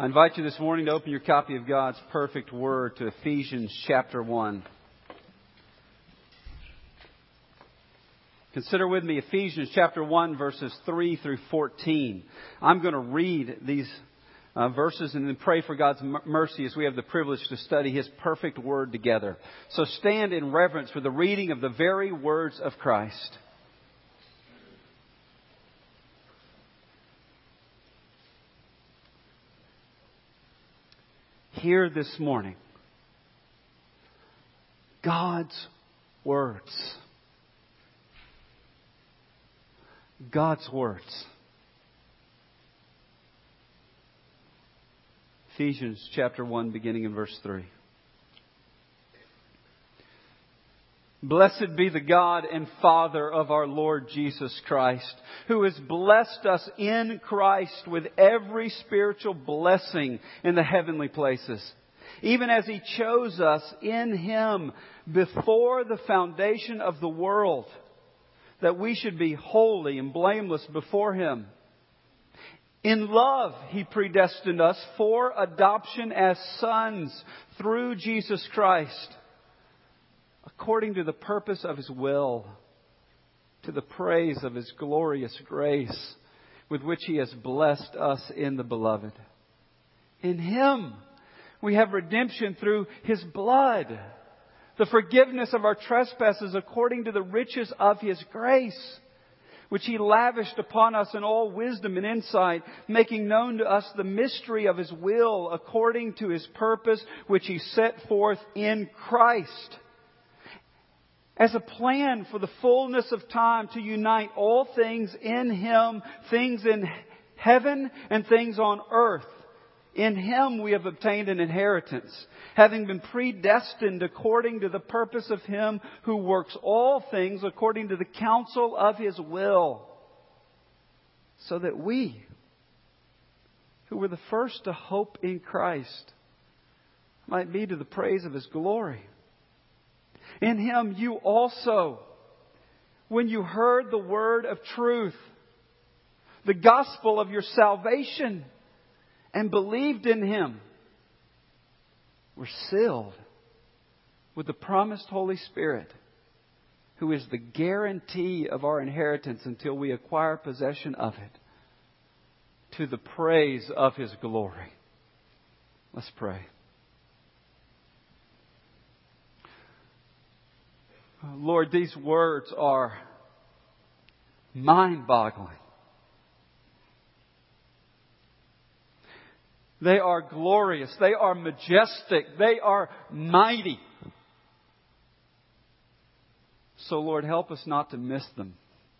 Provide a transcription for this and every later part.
I invite you this morning to open your copy of God's perfect Word to Ephesians chapter 1. Consider with me Ephesians chapter 1 verses 3 through 14. I'm going to read these verses and then pray for God's mercy as we have the privilege to study His perfect Word together. So stand in reverence for the reading of the very words of Christ. Hear this morning God's words. God's words. Ephesians chapter 1 beginning in verse 3. Blessed be the God and Father of our Lord Jesus Christ, who has blessed us in Christ with every spiritual blessing in the heavenly places, even as He chose us in Him before the foundation of the world, that we should be holy and blameless before Him. In love, He predestined us for adoption as sons through Jesus Christ, according to the purpose of His will, to the praise of His glorious grace, with which He has blessed us in the Beloved. In Him we have redemption through His blood, the forgiveness of our trespasses according to the riches of His grace, which He lavished upon us in all wisdom and insight, making known to us the mystery of His will according to His purpose, which He set forth in Christ, as a plan for the fullness of time to unite all things in Him, things in heaven and things on earth. In Him we have obtained an inheritance, having been predestined according to the purpose of Him who works all things according to the counsel of His will, so that we, who were the first to hope in Christ, might be to the praise of His glory. In Him you also, when you heard the word of truth, the gospel of your salvation, and believed in Him, were sealed with the promised Holy Spirit, who is the guarantee of our inheritance until we acquire possession of it, to the praise of His glory. Let's pray. Lord, these words are mind-boggling. They are glorious. They are majestic. They are mighty. So, Lord, help us not to miss them.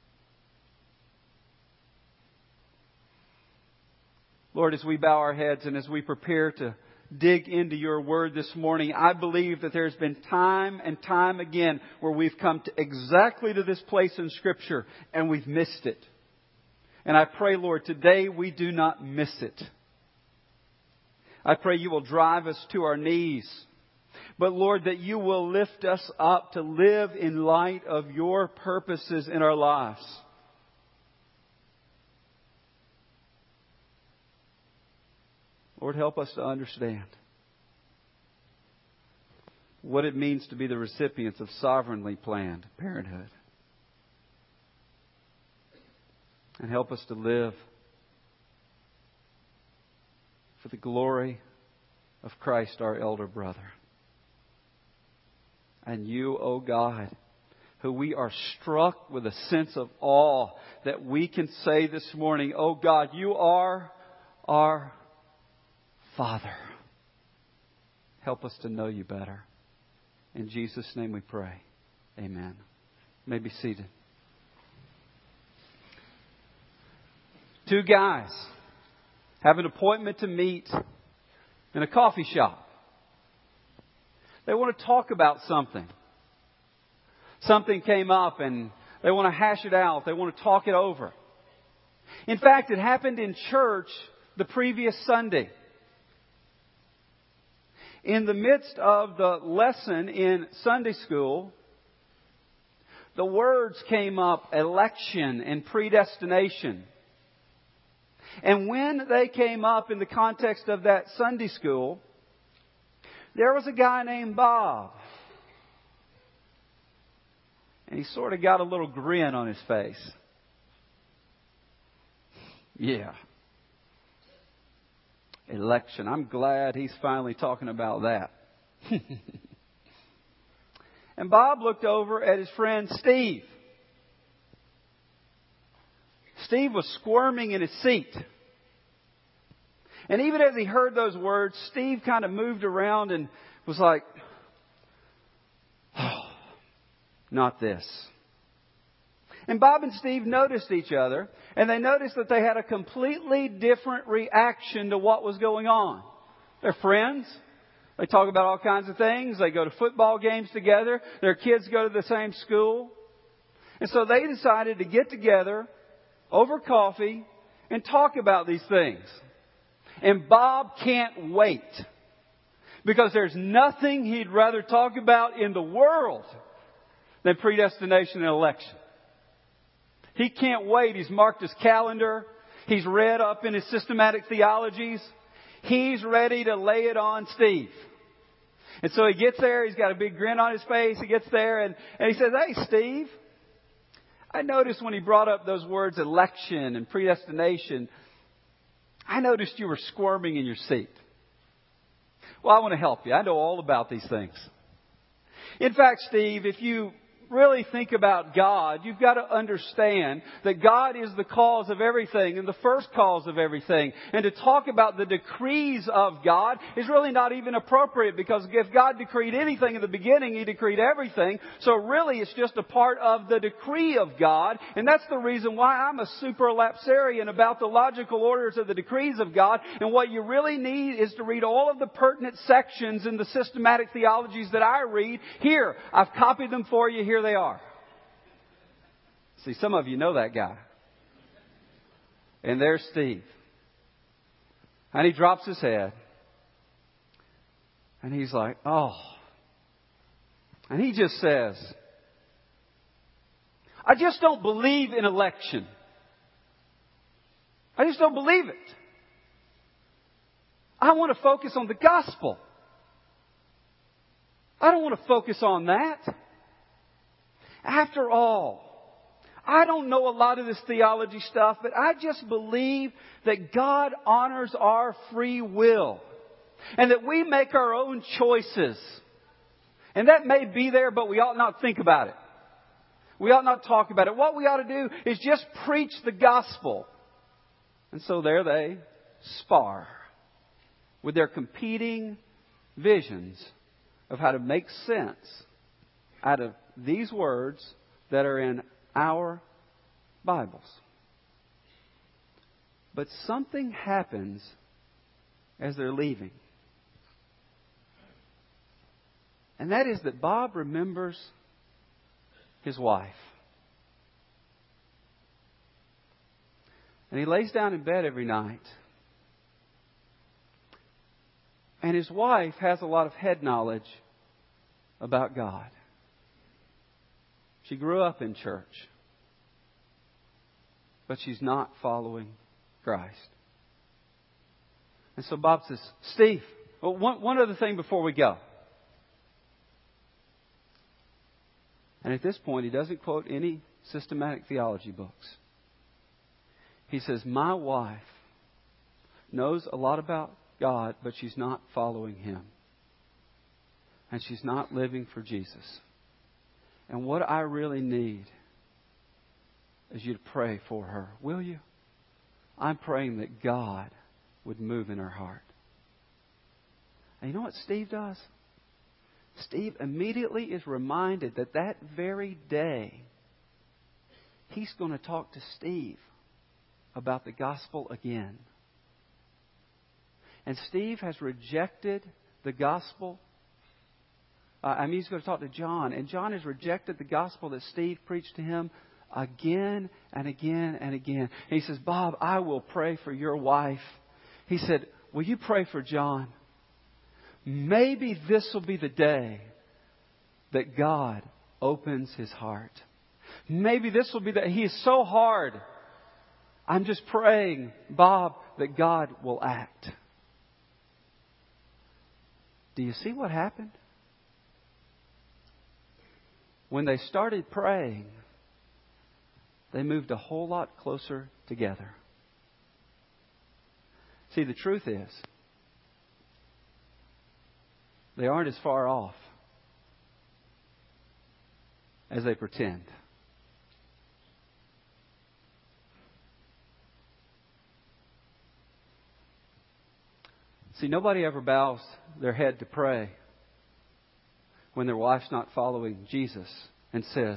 Lord, as we bow our heads and as we prepare to dig into your word this morning, I believe that there's been time and time again where we've come to exactly to this place in Scripture and we've missed it. And I pray, Lord, today we do not miss it. I pray you will drive us to our knees. But Lord, that you will lift us up to live in light of your purposes in our lives. Lord, help us to understand what it means to be the recipients of sovereignly planned parenthood. And help us to live for the glory of Christ, our elder brother. And you, O God, who we are struck with a sense of awe that we can say this morning, O God, you are our Father. Help us to know you better. In Jesus' name we pray. Amen. You may be seated. Two guys have an appointment to meet in a coffee shop. They want to talk about something. Something came up and they want to hash it out. They want to talk it over. In fact, it happened in church the previous Sunday. In the midst of the lesson in Sunday school, the words came up, election and predestination. And when they came up in the context of that Sunday school, there was a guy named Bob. And he sort of got a little grin on his face. Yeah. Election. I'm glad he's finally talking about that. And Bob looked over at his friend Steve. Steve was squirming in his seat. And even as he heard those words, Steve kind of moved around and was like, oh, not this. And Bob and Steve noticed each other, and they noticed that they had a completely different reaction to what was going on. They're friends. They talk about all kinds of things. They go to football games together. Their kids go to the same school. And so they decided to get together over coffee and talk about these things. And Bob can't wait, because there's nothing he'd rather talk about in the world than predestination and election. He can't wait. He's marked his calendar. He's read up in his systematic theologies. He's ready to lay it on Steve. And so he gets there. He's got a big grin on his face. He gets there and he says, "Hey, Steve, I noticed when he brought up those words election and predestination, I noticed you were squirming in your seat. Well, I want to help you. I know all about these things. In fact, Steve, if you really think about God, you've got to understand that God is the cause of everything and the first cause of everything. And to talk about the decrees of God is really not even appropriate, because if God decreed anything in the beginning, He decreed everything. So really it's just a part of the decree of God. And that's the reason why I'm a superlapsarian about the logical orders of the decrees of God. And what you really need is to read all of the pertinent sections in the systematic theologies that I read. Here, I've copied them for you. Here they are. See, some of you know that guy. And there's Steve. And he drops his head. And he's like, oh. And he just says, I just don't believe in election. I just don't believe it. I want to focus on the gospel. I don't want to focus on that. After all, I don't know a lot of this theology stuff, but I just believe that God honors our free will and that we make our own choices. And that may be there, but we ought not think about it. We ought not talk about it. What we ought to do is just preach the gospel. And so there they spar with their competing visions of how to make sense out of these words that are in our Bibles. But something happens as they're leaving. And that is that Bob remembers his wife. And he lays down in bed every night. And his wife has a lot of head knowledge about God. She grew up in church, but she's not following Christ. And so Bob says, Steve, well, one other thing before we go. And at this point, he doesn't quote any systematic theology books. He says, my wife knows a lot about God, but she's not following Him. And she's not living for Jesus. And what I really need is you to pray for her. Will you? I'm praying that God would move in her heart. And you know what Steve does? Steve immediately is reminded that that very day he's going to talk to Steve about the gospel again. And Steve has rejected the gospel. He's going to talk to John. And John has rejected the gospel that Steve preached to him again and again and again. And he says, Bob, I will pray for your wife. He said, will you pray for John? Maybe this will be the day that God opens his heart. Maybe this will be he is so hard. I'm just praying, Bob, that God will act. Do you see what happened? When they started praying, they moved a whole lot closer together. See, the truth is, they aren't as far off as they pretend. See, nobody ever bows their head to pray when their wife's not following Jesus and says,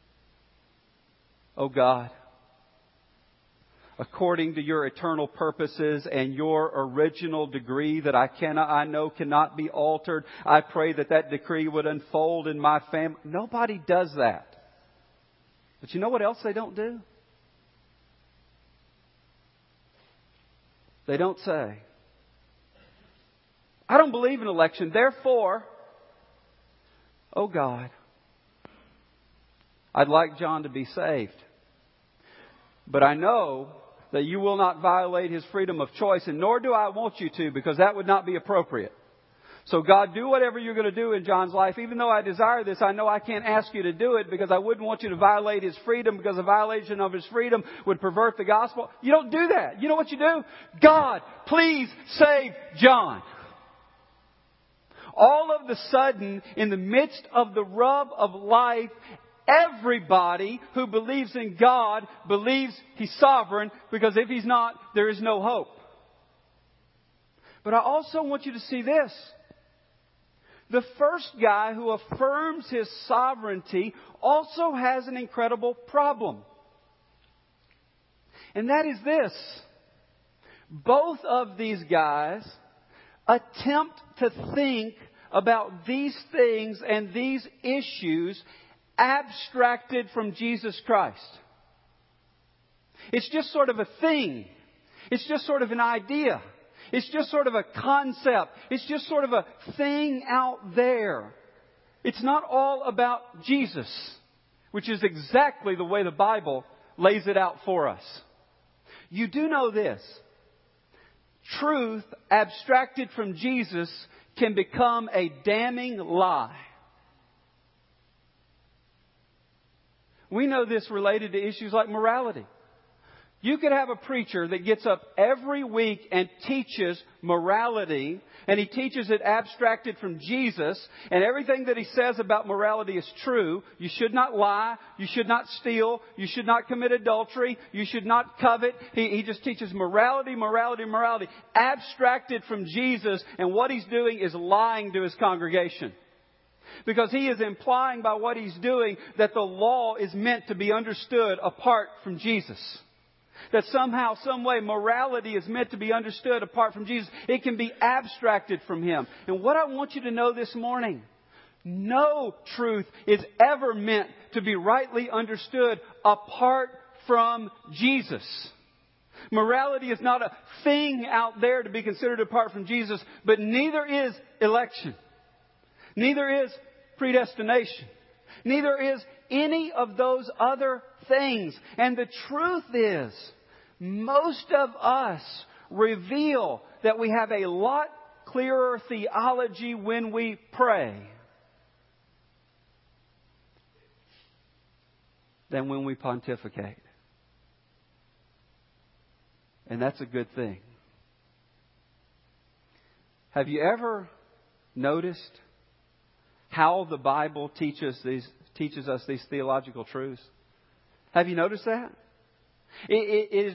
"Oh God, according to your eternal purposes and your original decree that I know cannot be altered, I pray that that decree would unfold in my family." Nobody does that. But you know what else they don't do? They don't say, "I don't believe in election, therefore, oh God, I'd like John to be saved. But I know that you will not violate his freedom of choice, and nor do I want you to, because that would not be appropriate. So God, do whatever you're going to do in John's life. Even though I desire this, I know I can't ask you to do it because I wouldn't want you to violate his freedom, because a violation of his freedom would pervert the gospel." You don't do that. You know what you do? "God, please save John." All of a sudden, in the midst of the rub of life, everybody who believes in God believes He's sovereign, because if He's not, there is no hope. But I also want you to see this. The first guy who affirms His sovereignty also has an incredible problem. And that is this. Both of these guys attempt to think about these things and these issues abstracted from Jesus Christ. It's just sort of a thing. It's just sort of an idea. It's just sort of a concept. It's just sort of a thing out there. It's not all about Jesus, which is exactly the way the Bible lays it out for us. You do know this. Truth abstracted from Jesus can become a damning lie. We know this related to issues like morality. You could have a preacher that gets up every week and teaches morality, and he teaches it abstracted from Jesus, and everything that he says about morality is true. You should not lie. You should not steal. You should not commit adultery. You should not covet. He just teaches morality, abstracted from Jesus, and what he's doing is lying to his congregation. Because he is implying by what he's doing that the law is meant to be understood apart from Jesus. That somehow, some way, morality is meant to be understood apart from Jesus. It can be abstracted from Him. And what I want you to know this morning, no truth is ever meant to be rightly understood apart from Jesus. Morality is not a thing out there to be considered apart from Jesus, but neither is election. Neither is predestination. Neither is any of those other things. And the truth is, most of us reveal that we have a lot clearer theology when we pray than when we pontificate. And that's a good thing. Have you ever noticed how the Bible teaches us these theological truths? Have you noticed that? It is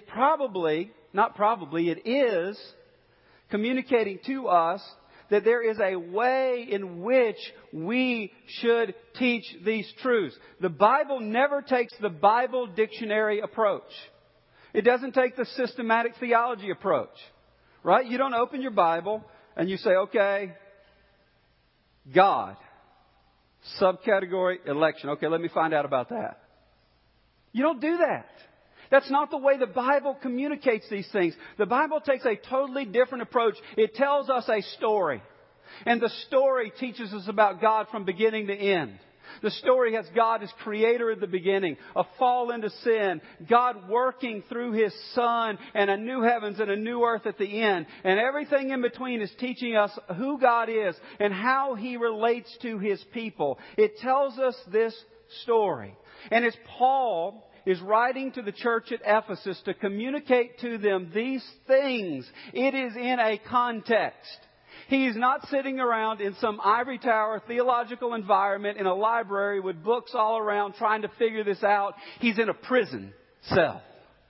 it is communicating to us that there is a way in which we should teach these truths. The Bible never takes the Bible dictionary approach. It doesn't take the systematic theology approach. Right? You don't open your Bible and you say, okay, God, subcategory election. Okay, let me find out about that. You don't do that. That's not the way the Bible communicates these things. The Bible takes a totally different approach. It tells us a story. And the story teaches us about God from beginning to end. The story has God as creator at the beginning, a fall into sin, God working through His Son, and a new heavens and a new earth at the end. And everything in between is teaching us who God is and how He relates to His people. It tells us this story. And as Paul is writing to the church at Ephesus to communicate to them these things, it is in a context. He is not sitting around in some ivory tower theological environment in a library with books all around trying to figure this out. He's in a prison cell.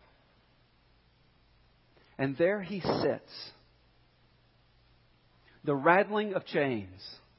And there he sits. The rattling of chains.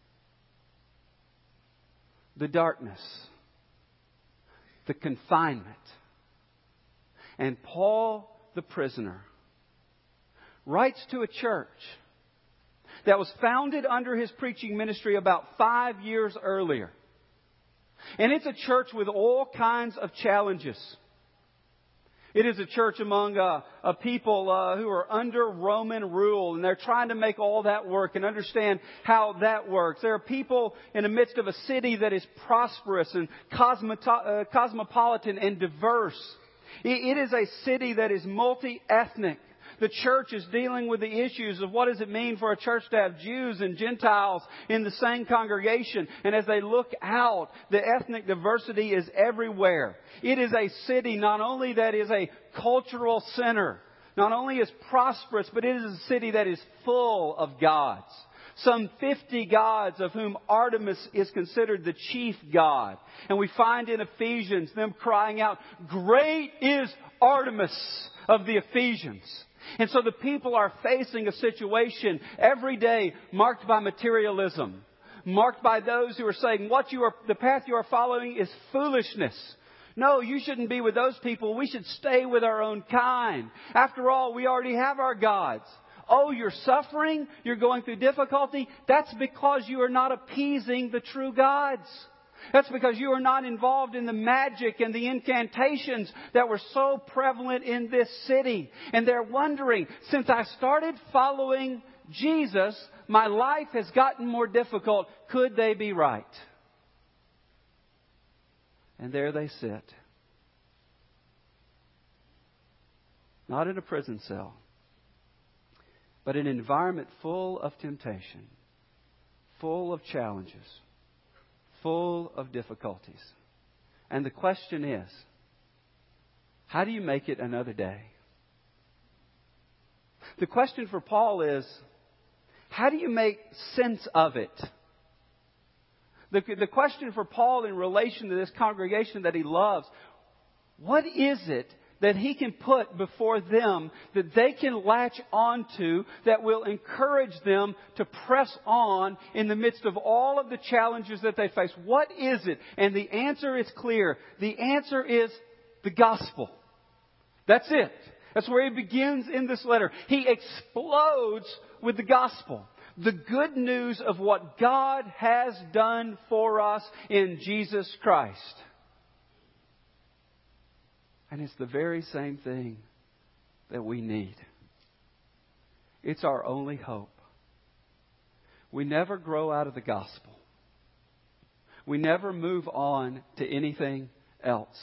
The darkness. The confinement. And Paul, the prisoner, writes to a church that was founded under his preaching ministry about 5 years earlier. And it's a church with all kinds of challenges. It is a church among a people who are under Roman rule, and they're trying to make all that work and understand how that works. There are people in the midst of a city that is prosperous and cosmopolitan and diverse. It is a city that is multi-ethnic. The church is dealing with the issues of what does it mean for a church to have Jews and Gentiles in the same congregation. And as they look out, the ethnic diversity is everywhere. It is a city not only that is a cultural center, not only is prosperous, but it is a city that is full of gods. Some 50 gods, of whom Artemis is considered the chief god. And we find in Ephesians them crying out, "Great is Artemis of the Ephesians." And so the people are facing a situation every day marked by materialism, marked by those who are saying the path you are following is foolishness. No, you shouldn't be with those people. We should stay with our own kind. After all, we already have our gods. Oh, you're suffering? You're going through difficulty? That's because you are not appeasing the true gods. That's because you are not involved in the magic and the incantations that were so prevalent in this city. And they're wondering, since I started following Jesus, my life has gotten more difficult. Could they be right? And there they sit. Not in a prison cell, but an environment full of temptation, full of challenges, full of difficulties. And the question is, how do you make it another day? The question for Paul is, how do you make sense of it? The question for Paul in relation to this congregation that he loves, what is it that he can put before them that they can latch onto that will encourage them to press on in the midst of all of the challenges that they face? What is it? And the answer is clear. The answer is the gospel. That's it. That's where he begins in this letter. He explodes with the gospel. The good news of what God has done for us in Jesus Christ. And it's the very same thing that we need. It's our only hope. We never grow out of the gospel. We never move on to anything else.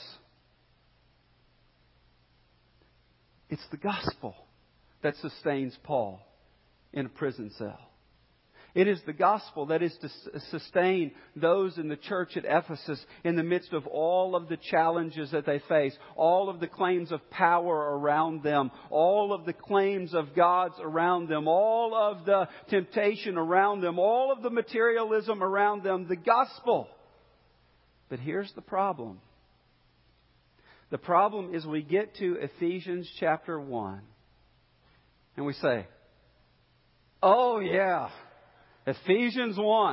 It's the gospel that sustains Paul in a prison cell. It is the gospel that is to sustain those in the church at Ephesus in the midst of all of the challenges that they face, all of the claims of power around them, all of the claims of gods around them, all of the temptation around them, all of the materialism around them, the gospel. But here's the problem. The problem is we get to Ephesians chapter 1 and we say, oh yeah, Ephesians 1.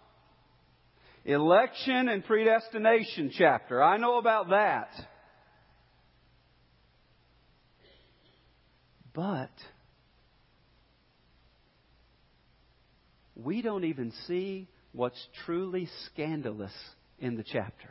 Election and predestination chapter. I know about that. But we don't even see what's truly scandalous in the chapter.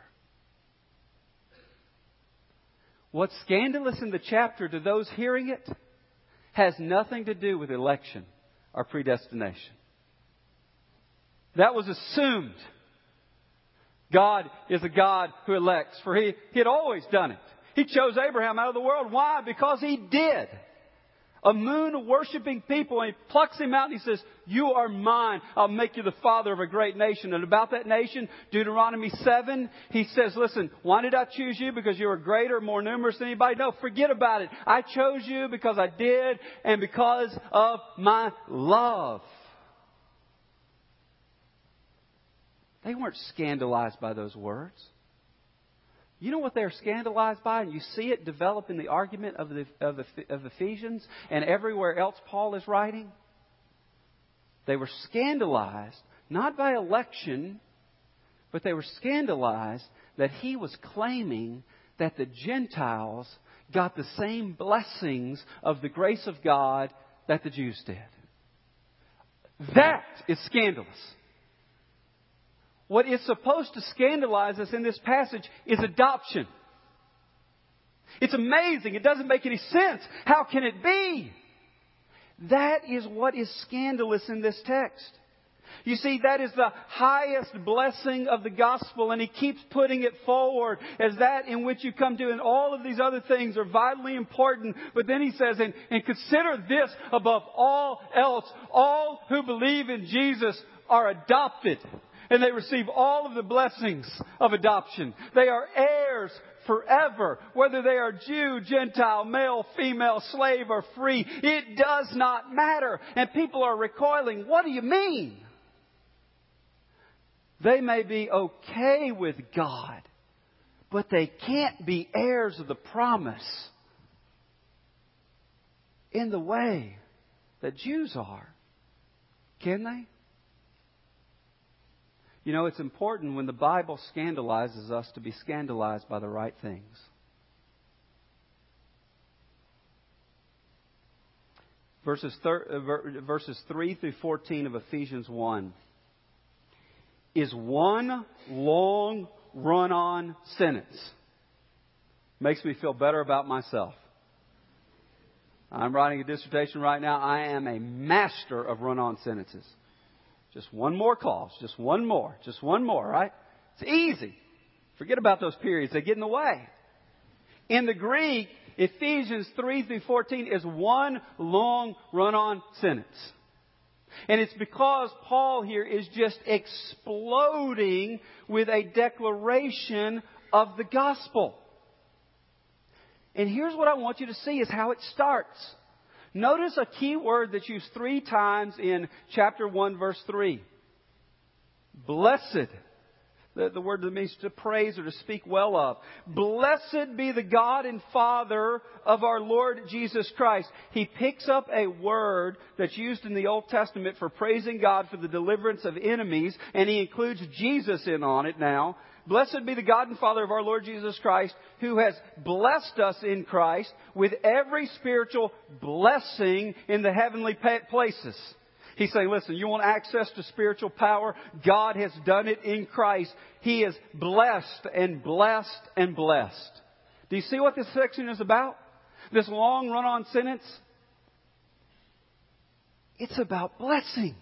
What's scandalous in the chapter to those hearing it has nothing to do with election or predestination. That was assumed. God is a God who elects, for He had always done it. He chose Abraham out of the world. Why? Because He did. A moon-worshipping people, and He plucks him out and He says, you are mine. I'll make you the father of a great nation. And about that nation, Deuteronomy 7, He says, listen, why did I choose you? Because you were greater, more numerous than anybody? No, forget about it. I chose you because I did and because of my love. They weren't scandalized by those words. You know what they're scandalized by? And you see it develop in the argument of Ephesians and everywhere else Paul is writing. They were scandalized, not by election, but they were scandalized that he was claiming that the Gentiles got the same blessings of the grace of God that the Jews did. That is scandalous. What is supposed to scandalize us in this passage is adoption. It's amazing. It doesn't make any sense. How can it be? That is what is scandalous in this text. You see, that is the highest blessing of the gospel, and he keeps putting it forward as that in which you come to, and all of these other things are vitally important. But then he says, and consider this above all else, all who believe in Jesus are adopted. And they receive all of the blessings of adoption. They are heirs forever. Whether they are Jew, Gentile, male, female, slave, or free. It does not matter. And people are recoiling. What do you mean? They may be okay with God, but they can't be heirs of the promise in the way that Jews are. Can they? You know, it's important when the Bible scandalizes us to be scandalized by the right things. Verses 3 through 14 of Ephesians 1 is one long run-on sentence. Makes me feel better about myself. I'm writing a dissertation right now. I am a master of run-on sentences. Just one more clause. Just one more, right? It's easy. Forget about those periods. They get in the way. In the Greek, Ephesians 3 through 14 is one long run-on sentence. And it's because Paul here is just exploding with a declaration of the gospel. And here's what I want you to see is how it starts. Notice a key word that's used 3 times in chapter 1, verse 3. Blessed. The word that means to praise or to speak well of. Blessed be the God and Father of our Lord Jesus Christ. He picks up a word that's used in the Old Testament for praising God for the deliverance of enemies, and he includes Jesus in on it now. Blessed be the God and Father of our Lord Jesus Christ, who has blessed us in Christ with every spiritual blessing in the heavenly places. He's saying, listen, you want access to spiritual power? God has done it in Christ. He is blessed and blessed and blessed. Do you see what this section is about? This long run-on sentence? It's about blessing.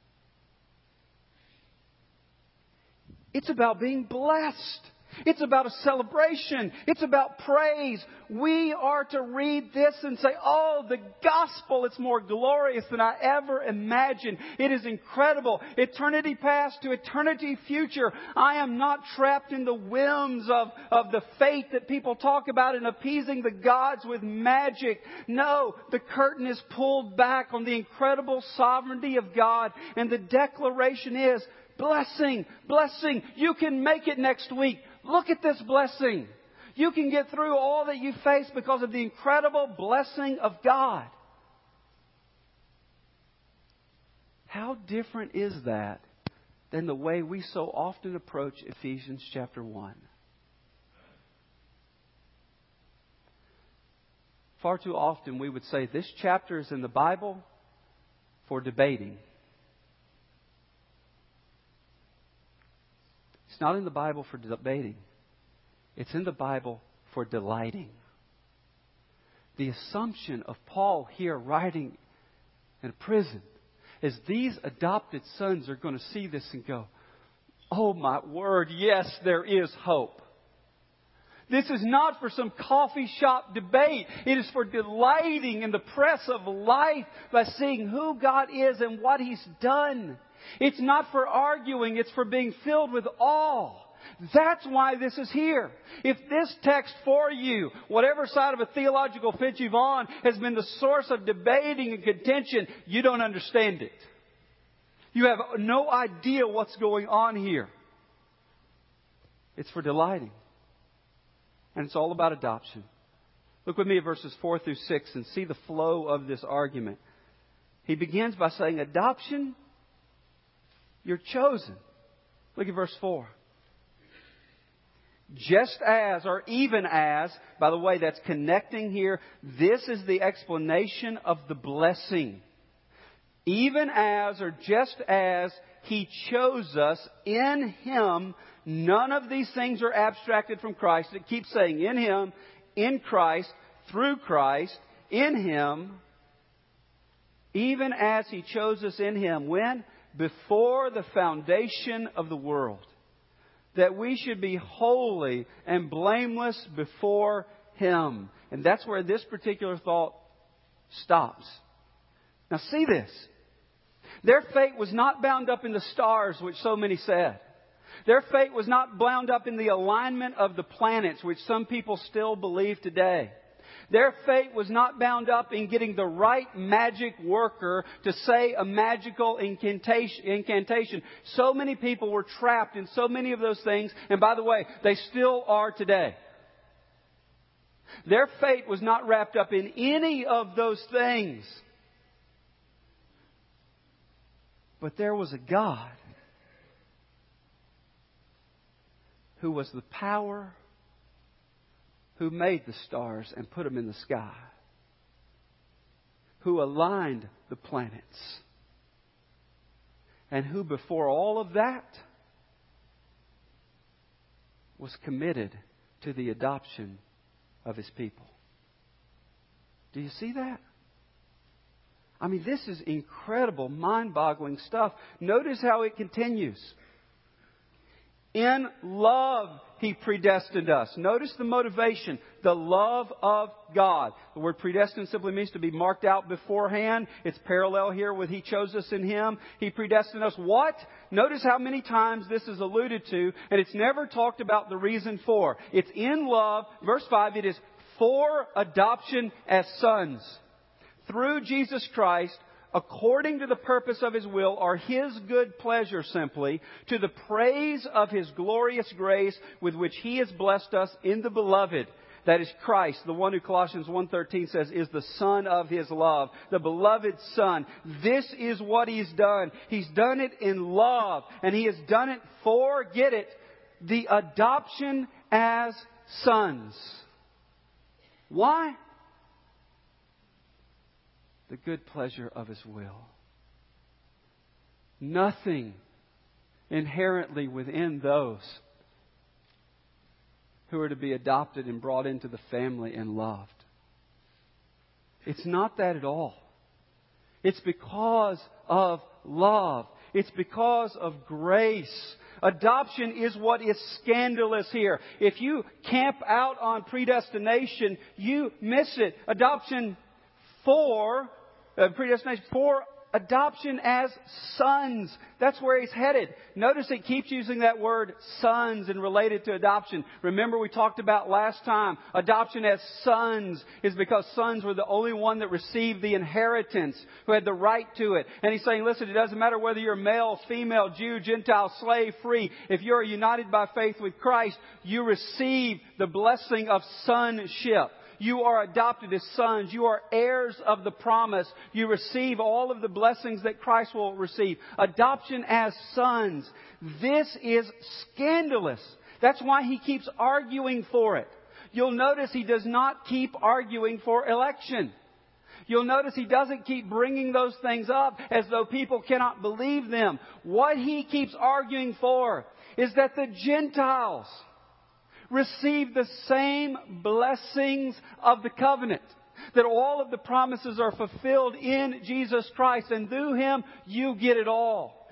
It's about being blessed. It's about a celebration. It's about praise. We are to read this and say, oh, the gospel, it's more glorious than I ever imagined. It is incredible. Eternity past to eternity future. I am not trapped in the whims of the faith that people talk about and appeasing the gods with magic. No, the curtain is pulled back on the incredible sovereignty of God. And the declaration is, blessing, blessing. You can make it next week. Look at this blessing. You can get through all that you face because of the incredible blessing of God. How different is that than the way we so often approach Ephesians chapter 1? Far too often we would say this chapter is in the Bible for debating. It's not in the Bible for debating. It's in the Bible for delighting. The assumption of Paul here writing in prison is these adopted sons are going to see this and go, Oh my word, yes, there is hope. This is not for some coffee shop debate. It is for delighting in the press of life by seeing who God is and what He's done. It's not for arguing. It's for being filled with awe. That's why this is here. If this text for you, whatever side of a theological fence you've on, has been the source of debating and contention, you don't understand it. You have no idea what's going on here. It's for delighting. And it's all about adoption. Look with me at verses 4 through 6 and see the flow of this argument. He begins by saying, adoption, you're chosen. Look at verse 4. Just as, or even as, by the way, that's connecting here. This is the explanation of the blessing. Even as, or just as, He chose us in Him. None of these things are abstracted from Christ. It keeps saying in Him, in Christ, through Christ, in Him. Even as He chose us in Him. When? Before the foundation of the world. That we should be holy and blameless before Him. And that's where this particular thought stops. Now see this. Their fate was not bound up in the stars, which so many said. Their fate was not bound up in the alignment of the planets, which some people still believe today. Their fate was not bound up in getting the right magic worker to say a magical incantation. So many people were trapped in so many of those things. And by the way, they still are today. Their fate was not wrapped up in any of those things. But there was a God who was the power who made the stars and put them in the sky, who aligned the planets, and who before all of that was committed to the adoption of His people. Do you see that? I mean, this is incredible, mind-boggling stuff. Notice how it continues. In love, He predestined us. Notice the motivation. The love of God. The word predestined simply means to be marked out beforehand. It's parallel here with He chose us in Him. He predestined us. What? Notice how many times this is alluded to, and it's never talked about the reason for. It's in love. Verse 5, it is for adoption as sons. Through Jesus Christ, according to the purpose of His will, are His good pleasure simply, to the praise of His glorious grace with which He has blessed us in the Beloved. That is Christ, the one who Colossians 1:13 says is the Son of His love, the beloved Son. This is what He's done. He's done it in love, and He has done it for, get it, the adoption as sons. Why? The good pleasure of His will. Nothing inherently within those who are to be adopted and brought into the family and loved. It's not that at all. It's because of love. It's because of grace. Adoption is what is scandalous here. If you camp out on predestination, you miss it. Adoption for predestination for adoption as sons. That's where he's headed. Notice it keeps using that word sons and related to adoption. Remember we talked about last time, adoption as sons is because sons were the only one that received the inheritance, who had the right to it. And he's saying, listen, it doesn't matter whether you're male, female, Jew, Gentile, slave, free. If you're united by faith with Christ, you receive the blessing of sonship. You are adopted as sons. You are heirs of the promise. You receive all of the blessings that Christ will receive. Adoption as sons. This is scandalous. That's why he keeps arguing for it. You'll notice he does not keep arguing for election. You'll notice he doesn't keep bringing those things up as though people cannot believe them. What he keeps arguing for is that the Gentiles receive the same blessings of the covenant. That all of the promises are fulfilled in Jesus Christ. And through Him, you get it all.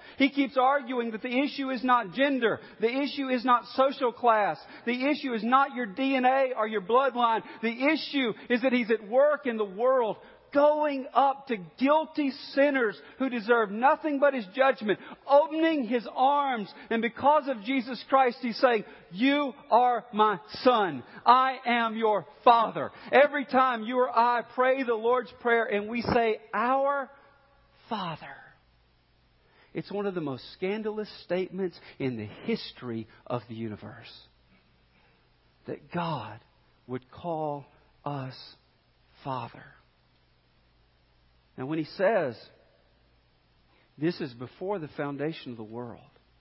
He keeps arguing that the issue is not gender. The issue is not social class. The issue is not your DNA or your bloodline. The issue is that He's at work in the world, going up to guilty sinners who deserve nothing but His judgment, opening His arms. And because of Jesus Christ, He's saying, you are my son. I am your Father. Every time you or I pray the Lord's Prayer and we say, our Father, it's one of the most scandalous statements in the history of the universe. That God would call us Father. Now when He says, this is before the foundation of the world,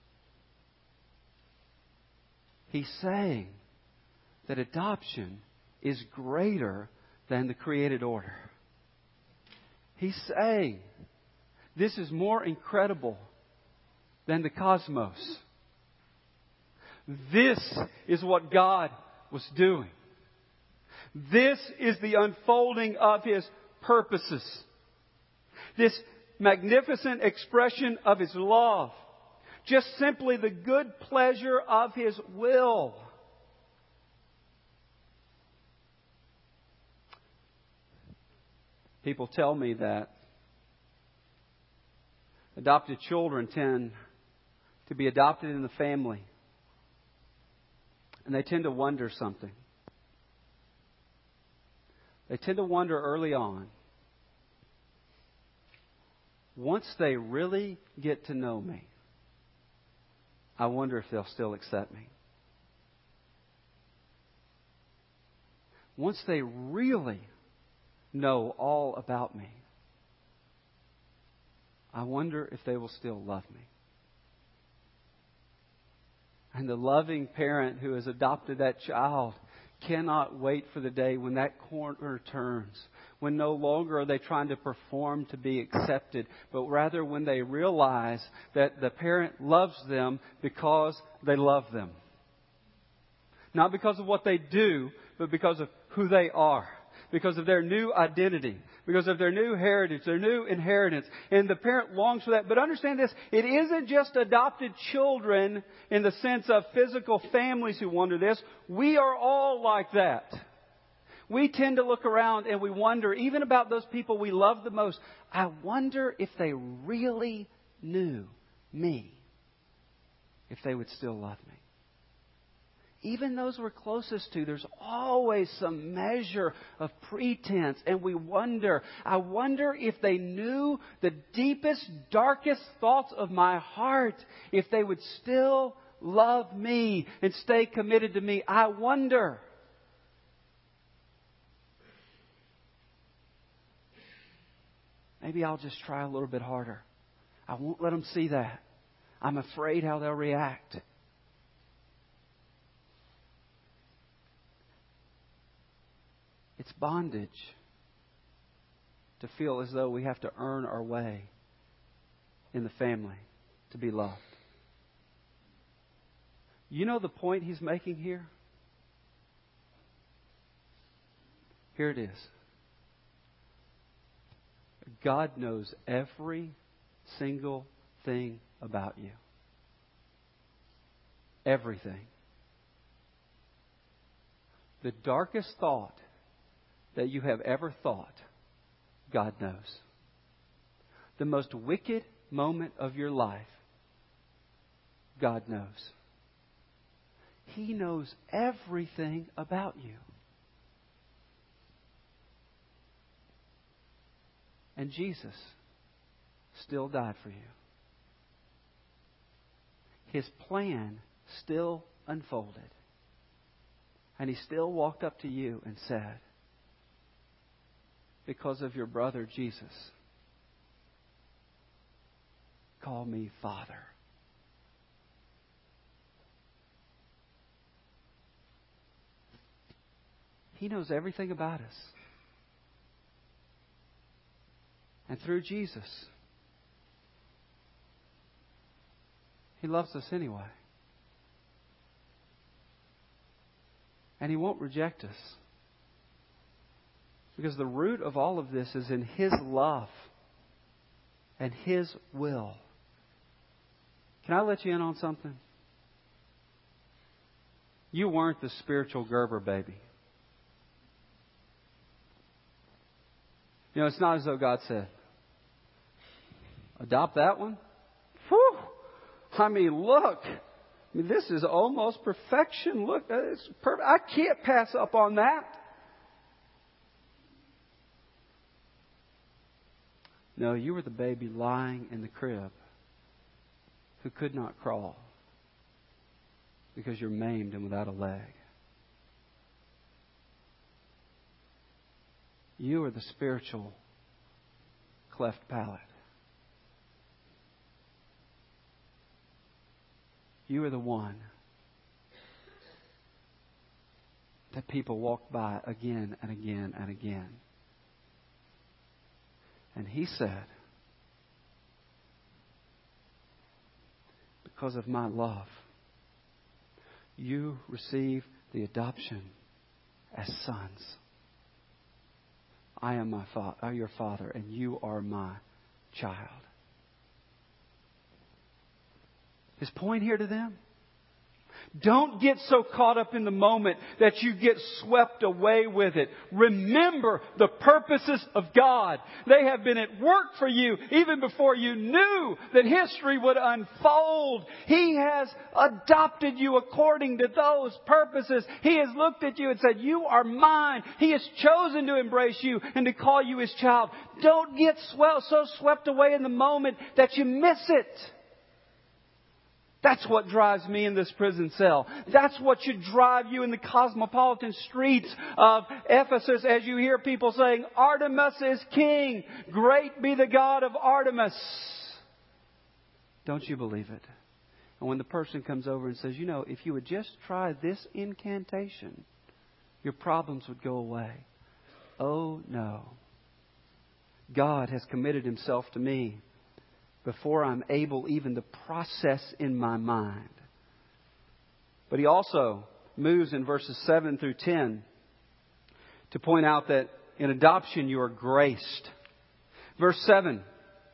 He's saying that adoption is greater than the created order. He's saying this is more incredible than the cosmos. This is what God was doing. This is the unfolding of His purposes. This magnificent expression of His love. Just simply the good pleasure of His will. People tell me that adopted children tend to be adopted in the family. And they tend to wonder something. They tend to wonder early on, once they really get to know me, I wonder if they'll still accept me. Once they really know all about me, I wonder if they will still love me. And the loving parent who has adopted that child cannot wait for the day when that corner turns, when no longer are they trying to perform to be accepted, but rather when they realize that the parent loves them because they love them. Not because of what they do, but because of who they are. Because of their new identity. Because of their new heritage, their new inheritance. And the parent longs for that. But understand this, it isn't just adopted children in the sense of physical families who wonder this. We are all like that. We tend to look around and we wonder, even about those people we love the most, I wonder if they really knew me, if they would still love me. Even those we're closest to, there's always some measure of pretense. And we wonder, I wonder if they knew the deepest, darkest thoughts of my heart, if they would still love me and stay committed to me. I wonder. Maybe I'll just try a little bit harder. I won't let them see that. I'm afraid how they'll react. It's bondage to feel as though we have to earn our way in the family to be loved. You know the point He's making here? Here it is. God knows every single thing about you. Everything. The darkest thought that you have ever thought, God knows. The most wicked moment of your life, God knows. He knows everything about you. And Jesus still died for you. His plan still unfolded. And He still walked up to you and said, because of your brother Jesus, call me Father. He knows everything about us. And through Jesus, He loves us anyway. And He won't reject us. Because the root of all of this is in His love and His will. Can I let you in on something? You weren't the spiritual Gerber baby. You know, it's not as though God said, adopt that one? Whew! I mean, look. I mean, this is almost perfection. Look, it's perfect. I can't pass up on that. No, you were the baby lying in the crib who could not crawl because you're maimed and without a leg. You are the spiritual cleft palate. You are the one that people walk by again and again and again. And He said, because of my love, you receive the adoption as sons. I am your father, and you are my child. His point here to them: don't get so caught up in the moment that you get swept away with it. Remember the purposes of God. They have been at work for you even before you knew that history would unfold. He has adopted you according to those purposes. He has looked at you and said, you are mine. He has chosen to embrace you and to call you His child. Don't get so swept away in the moment that you miss it. That's what drives me in this prison cell. That's what should drive you in the cosmopolitan streets of Ephesus as you hear people saying, Artemis is king. Great be the God of Artemis. Don't you believe it? And when the person comes over and says, you know, if you would just try this incantation, your problems would go away. Oh, no. God has committed Himself to me before I'm able even to process in my mind. But He also moves in verses 7 through 10 to point out that in adoption you are graced. Verse 7.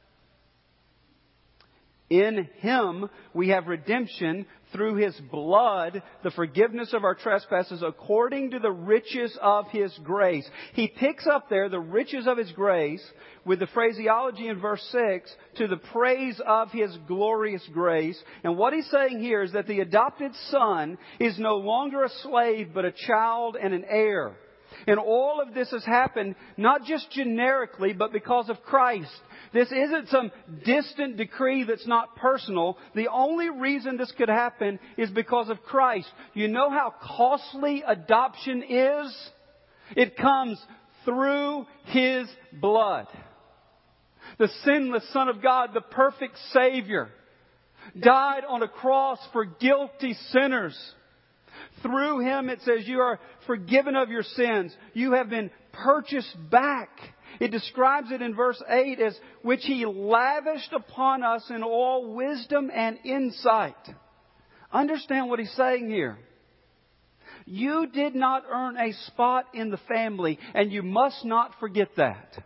In Him we have redemption through His blood, the forgiveness of our trespasses according to the riches of His grace. He picks up there the riches of His grace with the phraseology in verse 6 to the praise of His glorious grace. And what he's saying here is that the adopted son is no longer a slave but a child and an heir. And all of this has happened not just generically but because of Christ. This isn't some distant decree that's not personal. The only reason this could happen is because of Christ. You know how costly adoption is? It comes through His blood. The sinless Son of God, the perfect Savior, died on a cross for guilty sinners. Through Him, it says, you are forgiven of your sins. You have been purchased back. It describes it in verse 8 as which He lavished upon us in all wisdom and insight. Understand what He's saying here. You did not earn a spot in the family, and you must not forget that.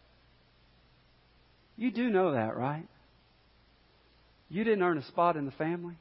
You do know that, right? You didn't earn a spot in the family.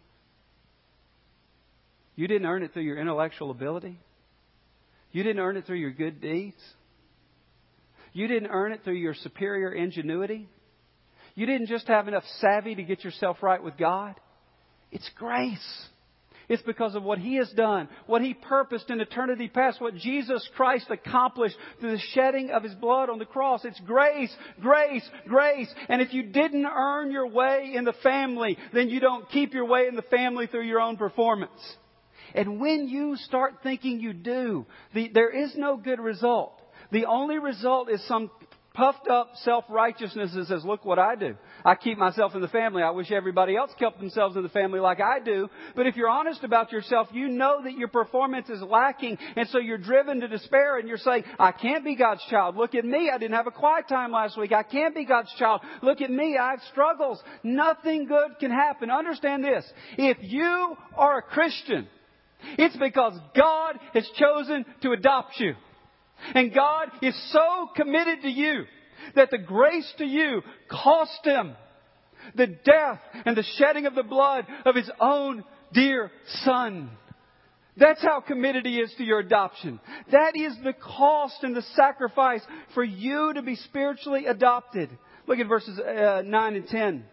You didn't earn it through your intellectual ability. You didn't earn it through your good deeds. You didn't earn it through your superior ingenuity. You didn't just have enough savvy to get yourself right with God. It's grace. It's because of what He has done, what He purposed in eternity past, what Jesus Christ accomplished through the shedding of His blood on the cross. It's grace, grace, grace. And if you didn't earn your way in the family, then you don't keep your way in the family through your own performance. And when you start thinking you do, there is no good result. The only result is some puffed up self-righteousness that says, look what I do. I keep myself in the family. I wish everybody else kept themselves in the family like I do. But if you're honest about yourself, you know that your performance is lacking. And so you're driven to despair and you're saying, I can't be God's child. Look at me. I didn't have a quiet time last week. I can't be God's child. Look at me. I have struggles. Nothing good can happen. Understand this. If you are a Christian, it's because God has chosen to adopt you. And God is so committed to you that the grace to you cost Him. the death and the shedding of the blood of His own dear Son. That's how committed He is to your adoption. That is the cost and the sacrifice for you to be spiritually adopted. Look at verses 9 and 10.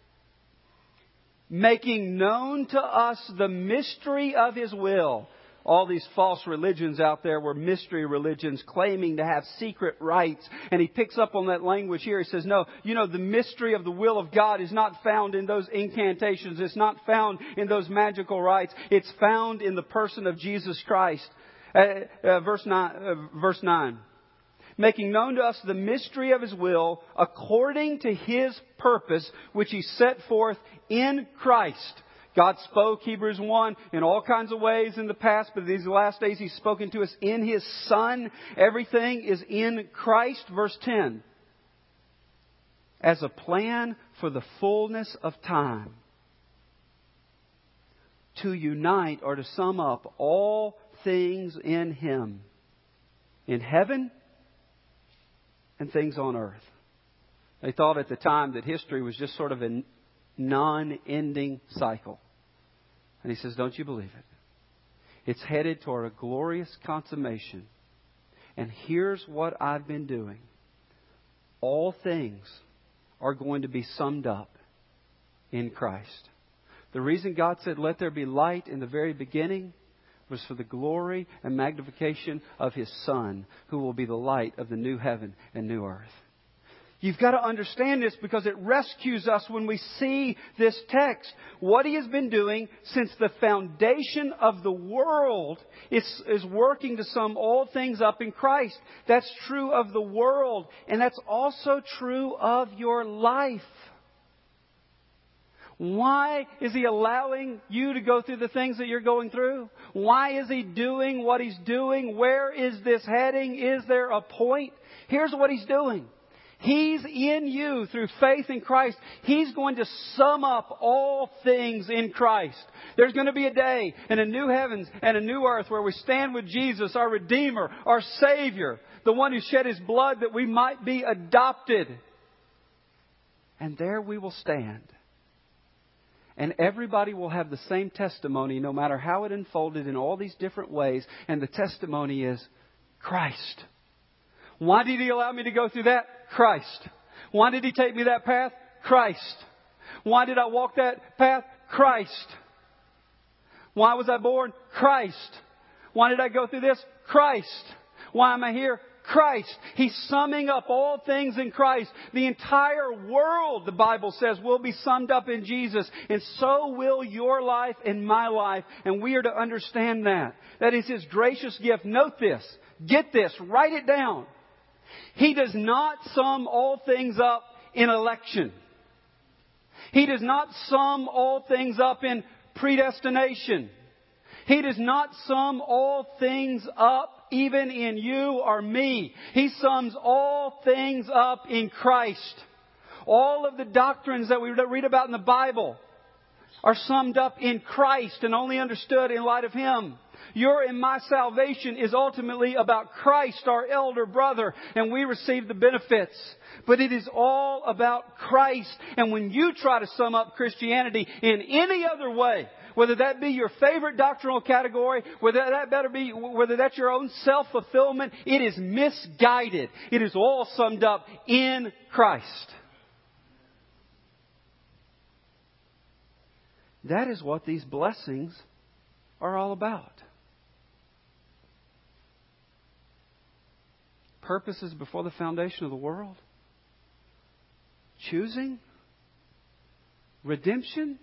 Making known to us the mystery of His will. All these false religions out there were mystery religions claiming to have secret rites. And he picks up on that language here. He says, no, the mystery of the will of God is not found in those incantations. It's not found in those magical rites. It's found in the person of Jesus Christ. Verse 9. Making known to us the mystery of His will according to His purpose, which He set forth in Christ. God spoke, Hebrews 1, in all kinds of ways in the past, but these last days He's spoken to us in His Son. Everything is in Christ. Verse 10. As a plan for the fullness of time. To unite or to sum up all things in Him. In heaven and things on earth. They thought at the time that history was just sort of a non-ending cycle. And He says, don't you believe it? It's headed toward a glorious consummation. And here's what I've been doing. All things are going to be summed up in Christ. The reason God said, let there be light in the very beginning was for the glory and magnification of His Son, who will be the light of the new heaven and new earth. You've got to understand this because it rescues us when we see this text. What He has been doing since the foundation of the world is working to sum all things up in Christ. That's true of the world, and that's also true of your life. Why is He allowing you to go through the things that you're going through? Why is He doing what He's doing? Where is this heading? Is there a point? Here's what He's doing. He's in you through faith in Christ. He's going to sum up all things in Christ. There's going to be a day and a new heavens and a new earth where we stand with Jesus, our Redeemer, our Savior, the one who shed His blood that we might be adopted. And there we will stand. And everybody will have the same testimony, no matter how it unfolded in all these different ways. And the testimony is Christ. Why did He allow me to go through that? Christ. Why did He take me that path? Christ. Why did I walk that path? Christ. Why was I born? Christ. Why did I go through this? Christ. Why am I here? Christ. He's summing up all things in Christ. The entire world, the Bible says, will be summed up in Jesus. And so will your life and my life. And we are to understand that. That is His gracious gift. Note this. Get this. Write it down. He does not sum all things up in election. He does not sum all things up in predestination. He does not sum all things up even in you or me. He sums all things up in Christ. All of the doctrines that we read about in the Bible are summed up in Christ and only understood in light of Him. Your and my salvation is ultimately about Christ, our elder brother, and we receive the benefits. But it is all about Christ. And when you try to sum up Christianity in any other way, whether that be your favorite doctrinal category, whether that's your own self-fulfillment, it is misguided. It is all summed up in Christ. That is what these blessings are all about. Purposes before the foundation of the world. Choosing. Redemption.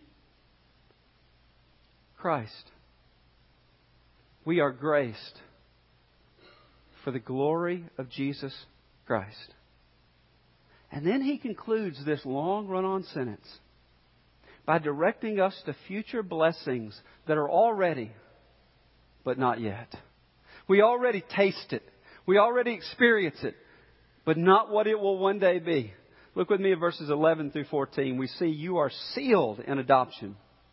Christ. We are graced for the glory of Jesus Christ. And then He concludes this long run-on sentence by directing us to future blessings that are already, but not yet. We already taste it. We already experience it, but not what it will one day be. Look with me at verses 11 through 14. We see you are sealed in adoption.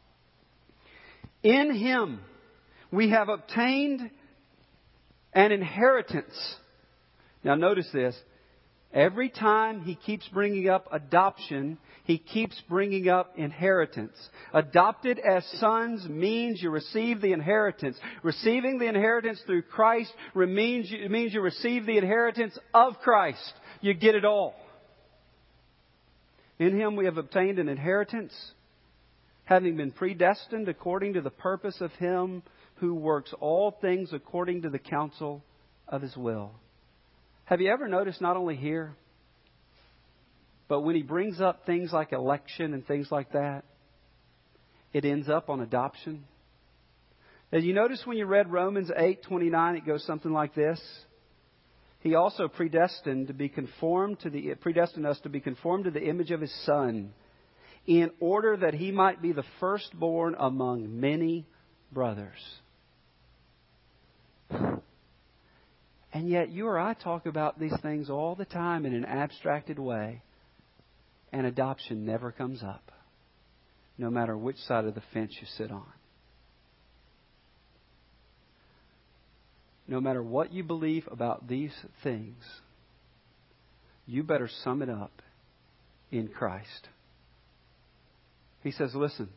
In Him we have obtained an inheritance. Now notice this. Every time he keeps bringing up adoption, he keeps bringing up inheritance. Adopted as sons means you receive the inheritance. Receiving the inheritance through Christ means you receive the inheritance of Christ. You get it all. In Him we have obtained an inheritance, having been predestined according to the purpose of Him who works all things according to the counsel of His will. Have you ever noticed, not only here, but when He brings up things like election and things like that, it ends up on adoption? As you notice when you read Romans 8:29, it goes something like this. He also predestined us to be conformed to the image of His Son, in order that He might be the firstborn among many brothers. And yet you or I talk about these things all the time in an abstracted way, and adoption never comes up, no matter which side of the fence you sit on. No matter what you believe about these things, you better sum it up in Christ. He says, listen,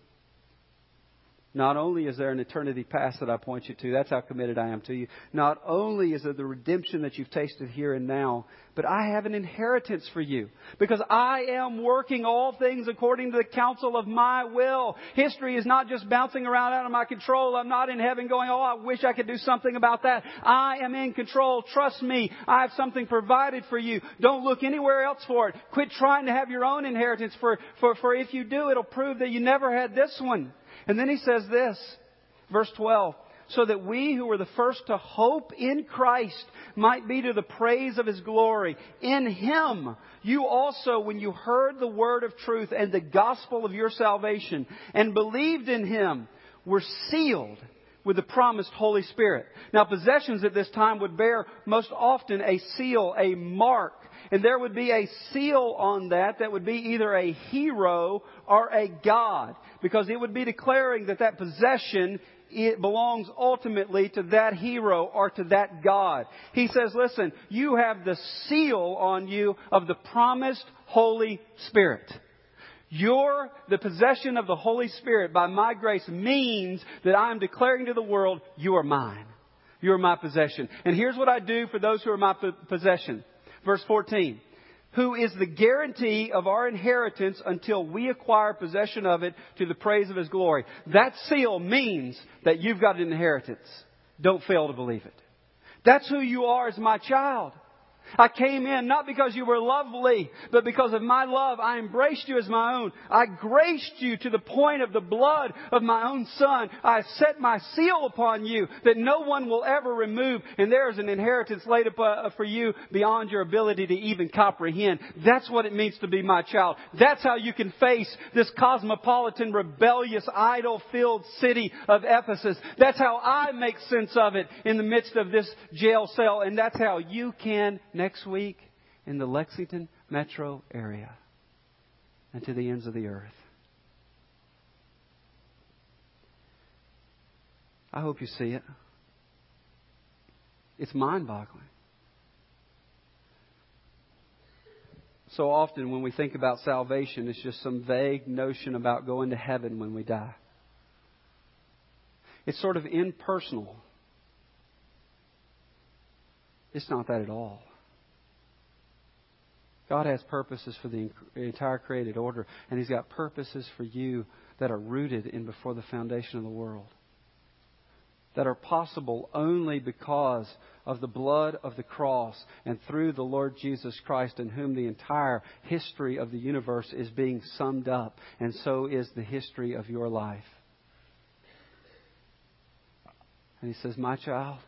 not only is there an eternity past that I point you to, that's how committed I am to you. Not only is there the redemption that you've tasted here and now, but I have an inheritance for you. Because I am working all things according to the counsel of my will. History is not just bouncing around out of my control. I'm not in heaven going, oh, I wish I could do something about that. I am in control. Trust me. I have something provided for you. Don't look anywhere else for it. Quit trying to have your own inheritance. For if you do, it'll prove that you never had this one. And then he says this, verse 12, so that we who were the first to hope in Christ might be to the praise of His glory. In Him, you also, when you heard the word of truth and the gospel of your salvation and believed in Him, were sealed with the promised Holy Spirit. Now, possessions at this time would bear most often a seal, a mark. And there would be a seal on that would be either a hero or a god. Because it would be declaring that possession, it belongs ultimately to that hero or to that god. He says, listen, you have the seal on you of the promised Holy Spirit. The possession of the Holy Spirit by my grace means that I am declaring to the world, you are mine. You are my possession. And here's what I do for those who are my possession. Verse 14, who is the guarantee of our inheritance until we acquire possession of it to the praise of His glory. That seal means that you've got an inheritance. Don't fail to believe it. That's who you are as my child. I came in not because you were lovely, but because of my love. I embraced you as my own. I graced you to the point of the blood of my own Son. I set my seal upon you that no one will ever remove. And there is an inheritance laid up for you beyond your ability to even comprehend. That's what it means to be my child. That's how you can face this cosmopolitan, rebellious, idol-filled city of Ephesus. That's how I make sense of it in the midst of this jail cell. And that's how you can next week in the Lexington metro area and to the ends of the earth. I hope you see it. It's mind-boggling. So often when we think about salvation, it's just some vague notion about going to heaven when we die. It's sort of impersonal. It's not that at all. God has purposes for the entire created order, and He's got purposes for you that are rooted in before the foundation of the world, that are possible only because of the blood of the cross and through the Lord Jesus Christ, in whom the entire history of the universe is being summed up, and so is the history of your life. And He says, my child,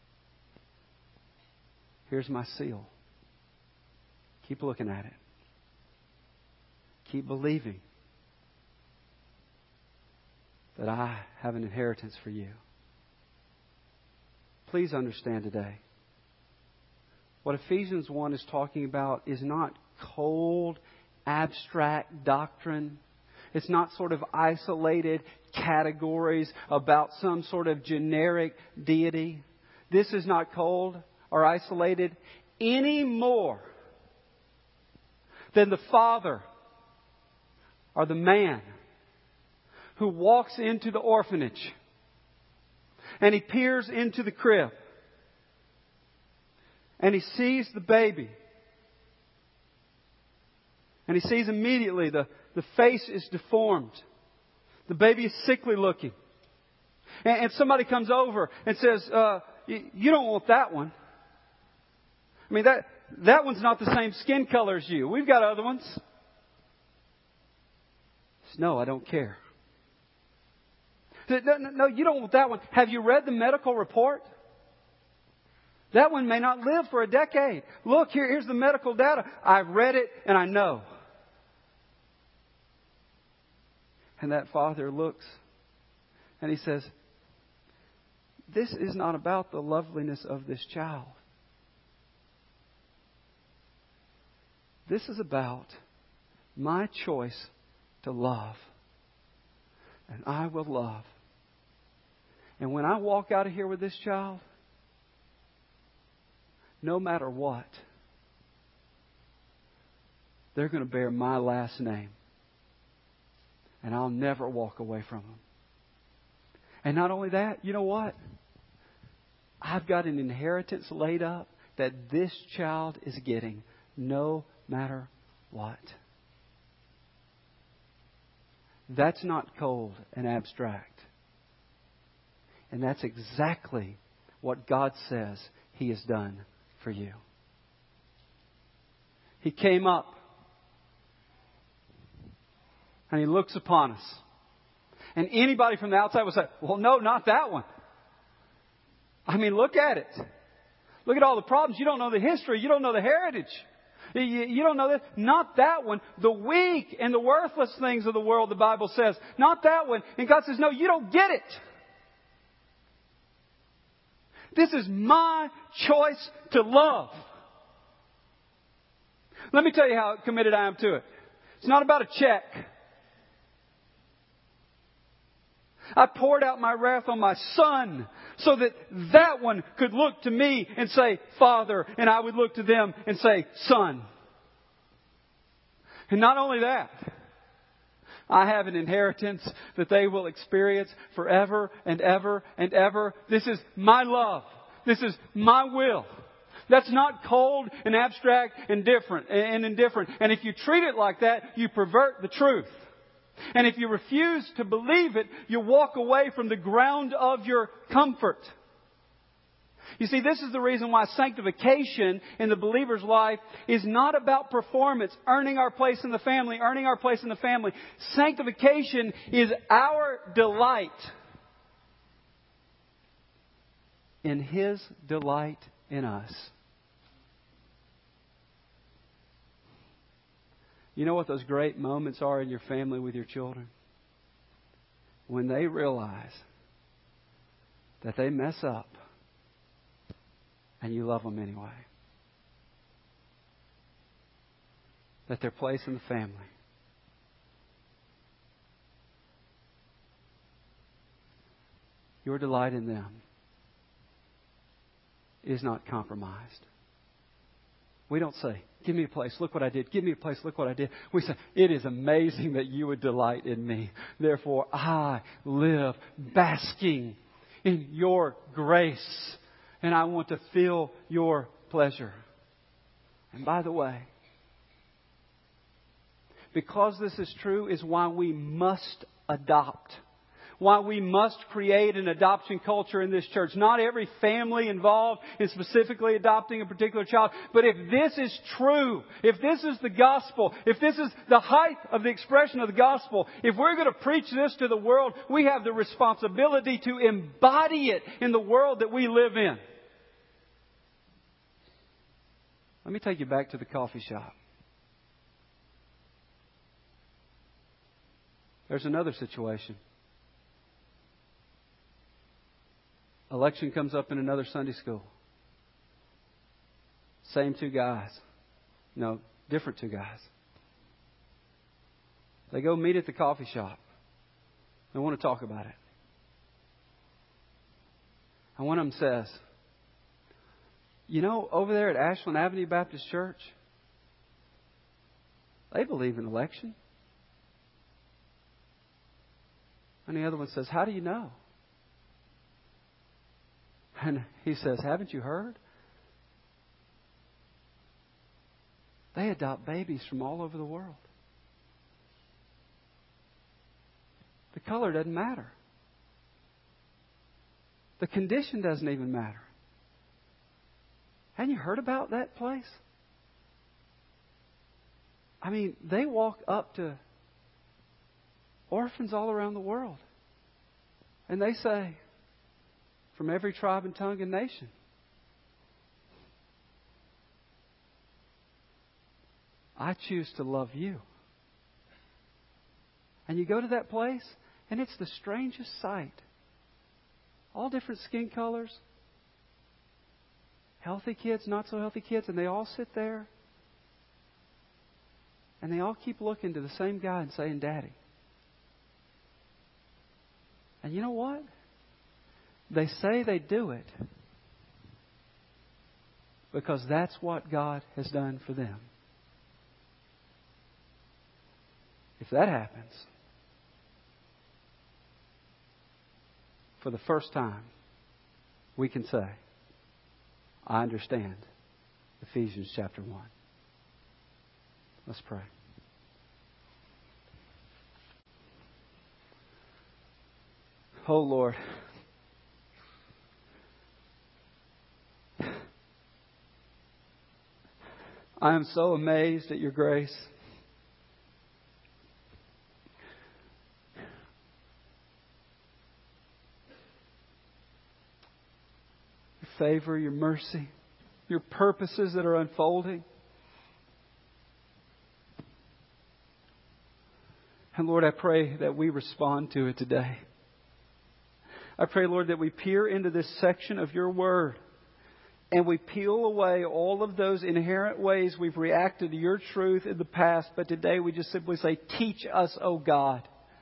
here's my seal. Keep looking at it. Keep believing that I have an inheritance for you. Please understand today, what Ephesians 1 is talking about is not cold, abstract doctrine. It's not sort of isolated categories about some sort of generic deity. This is not cold or isolated any more than the father or the man who walks into the orphanage and he peers into the crib and he sees the baby. And he sees immediately the face is deformed. The baby is sickly looking. And somebody comes over and says, you don't want that one. I mean, that one's not the same skin color as you. We've got other ones. No, I don't care. No, you don't want that one. Have you read the medical report? That one may not live for a decade. Look, here's the medical data. I've read it and I know. And that father looks and he says, this is not about the loveliness of this child. This is about my choice to love. And I will love. And when I walk out of here with this child, no matter what, they're going to bear my last name. And I'll never walk away from them. And not only that, you know what? I've got an inheritance laid up that this child is getting no matter what. That's not cold and abstract. And that's exactly what God says He has done for you. He came up and He looks upon us. And anybody from the outside would say, well, no, not that one. I mean, look at it. Look at all the problems. You don't know the history. You don't know the heritage. You don't know that. Not that one. The weak and the worthless things of the world, the Bible says. Not that one. And God says, no, you don't get it. This is my choice to love. Let me tell you how committed I am to it. It's not about a check. I poured out my wrath on my son so that one could look to me and say, Father, and I would look to them and say, Son. And not only that, I have an inheritance that they will experience forever and ever and ever. This is my love. This is my will. That's not cold and abstract and indifferent. And if you treat it like that, you pervert the truth. And if you refuse to believe it, you walk away from the ground of your comfort. You see, this is the reason why sanctification in the believer's life is not about performance, earning our place in the family. Sanctification is our delight in His delight in us. You know what those great moments are in your family with your children? When they realize that they mess up and you love them anyway. That their place in the family your delight in them is not compromised. We don't say, give me a place, look what I did. Give me a place, look what I did. We say, it is amazing that you would delight in me. Therefore, I live basking in your grace. And I want to feel your pleasure. And by the way, because this is true is why we must adopt. Why we must create an adoption culture in this church. Not every family involved in specifically adopting a particular child. But if this is true, if this is the gospel, if this is the height of the expression of the gospel, if we're going to preach this to the world, we have the responsibility to embody it in the world that we live in. Let me take you back to the coffee shop. There's another situation. Election comes up in another Sunday school. Same two guys. No, different two guys. They go meet at the coffee shop. They want to talk about it. And one of them says, you know, over there at Ashland Avenue Baptist Church, They believe in election. And the other one says, how do you know? And he says, haven't you heard? They adopt babies from all over the world. The color doesn't matter. The condition doesn't even matter. Hadn't you heard about that place? I mean, they walk up to orphans all around the world. And they say, from every tribe and tongue and nation. I choose to love you. And you go to that place, and it's the strangest sight. All different skin colors. Healthy kids, not so healthy kids, and they all sit there. And they all keep looking to the same guy and saying, Daddy. And you know what? They say they do it because that's what God has done for them. If that happens, for the first time, we can say, I understand Ephesians chapter 1. Let's pray. Oh Lord, I am so amazed at your grace. Your favor, your mercy, your purposes that are unfolding. And Lord, I pray that we respond to it today. I pray, Lord, that we peer into this section of your word and we peel away all of those inherent ways we've reacted to your truth in the past. But today we just simply say, teach us, O God.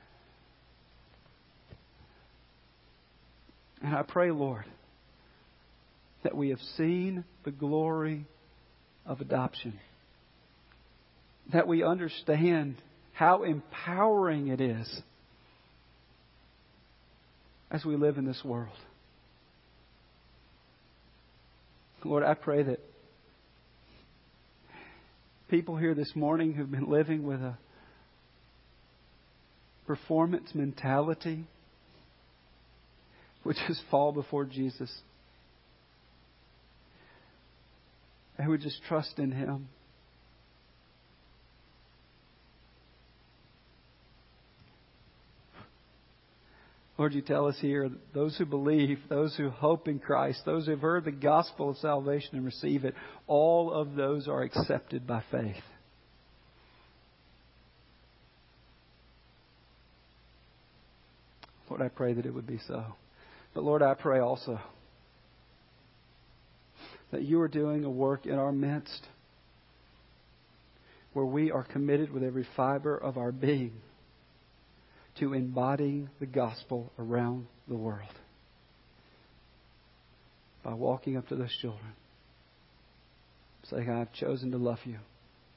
And I pray, Lord, that we have seen the glory of adoption. That we understand how empowering it is as we live in this world. Lord, I pray that people here this morning who've been living with a performance mentality would just fall before Jesus and would just trust in Him. Lord, you tell us here, those who believe, those who hope in Christ, those who have heard the gospel of salvation and receive it, all of those are accepted by faith. Lord, I pray that it would be so. But Lord, I pray also that you are doing a work in our midst where we are committed with every fiber of our being to embodying the gospel around the world by walking up to those children, saying, I've chosen to love you.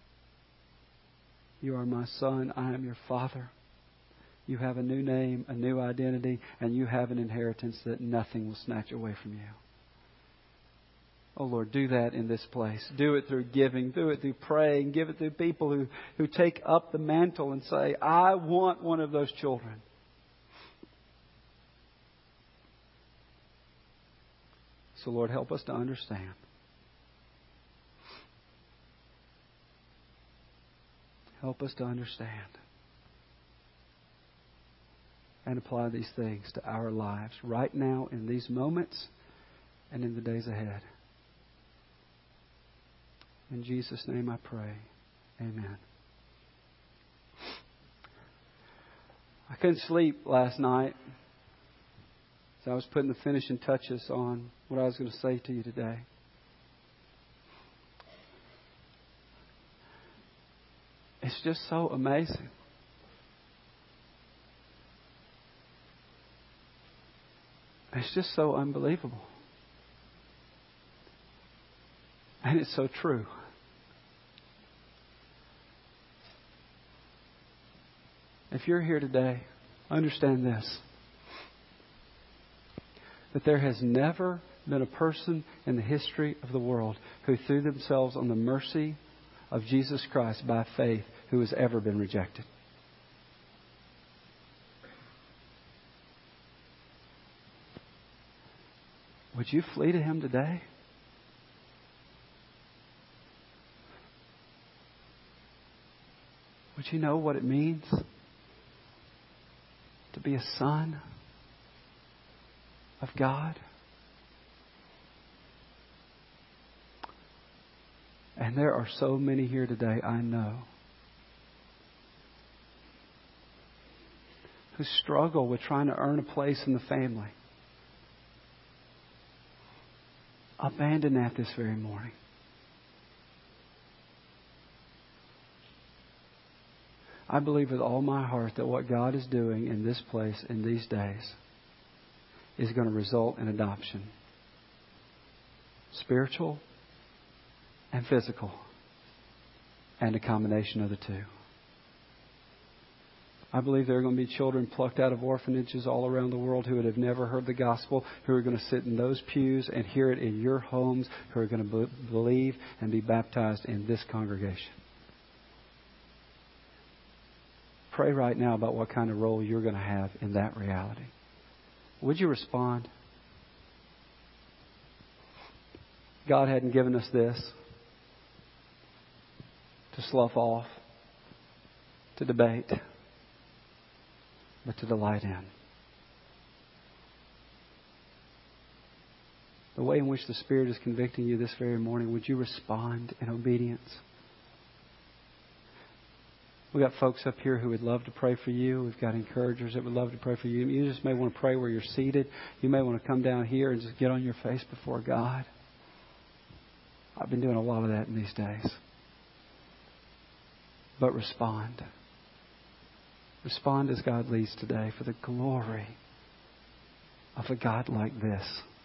You are my son. I am your father. You have a new name, a new identity, and you have an inheritance that nothing will snatch away from you. Oh Lord, do that in this place. Do it through giving. Do it through praying. Give it through people who take up the mantle and say, I want one of those children. So Lord, help us to understand. Help us to understand. And apply these things to our lives right now in these moments and in the days ahead. In Jesus' name I pray. Amen. I couldn't sleep last night. So I was putting the finishing touches on what I was going to say to you today. It's just so amazing. It's just so unbelievable. And it's so true. If you're here today, understand this. That there has never been a person in the history of the world who threw themselves on the mercy of Jesus Christ by faith who has ever been rejected. Would you flee to Him today? Would you know what it means to be a son of God? And there are so many here today, I know, who struggle with trying to earn a place in the family. Abandon that this very morning. I believe with all my heart that what God is doing in this place in these days is going to result in adoption. Spiritual and physical. And a combination of the two. I believe there are going to be children plucked out of orphanages all around the world who would have never heard the gospel, who are going to sit in those pews and hear it in your homes, who are going to believe and be baptized in this congregation. Pray right now about what kind of role you're going to have in that reality. Would you respond? God hadn't given us this to slough off, to debate, but to delight in. The way in which the Spirit is convicting you this very morning, would you respond in obedience? We've got folks up here who would love to pray for you. We've got encouragers that would love to pray for you. You just may want to pray where you're seated. You may want to come down here and just get on your face before God. I've been doing a lot of that in these days. But respond. Respond as God leads today for the glory of a God like this.